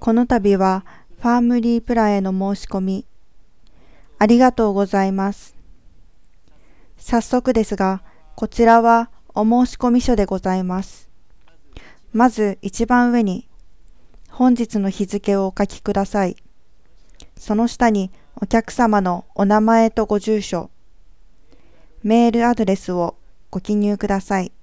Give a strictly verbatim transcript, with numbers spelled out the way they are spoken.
この度はファームリープランへの申し込み、ありがとうございます。早速ですが、こちらはお申し込み書でございます。まず一番上に、本日の日付をお書きください。その下にお客様のお名前とご住所、メールアドレスをご記入ください。